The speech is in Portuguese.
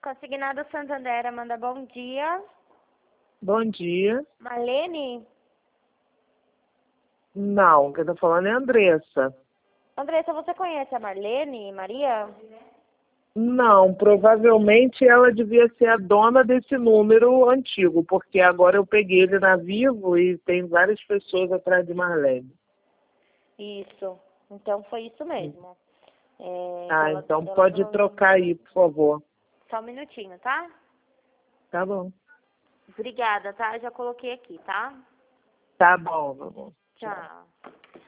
Consignado Santander, manda bom dia. Bom dia. Marlene? Não, quem tá falando é a Andressa. Andressa, você conhece a Marlene, Maria? Não, provavelmente ela devia ser a dona desse número antigo, porque agora eu peguei ele na Vivo e tem várias pessoas atrás de Marlene. Isso. Então foi isso mesmo. Então pode trocar aí, por favor. Só um minutinho, tá? Tá bom. Obrigada, tá? Já coloquei aqui, tá? Tá bom, tá bom. Tchau.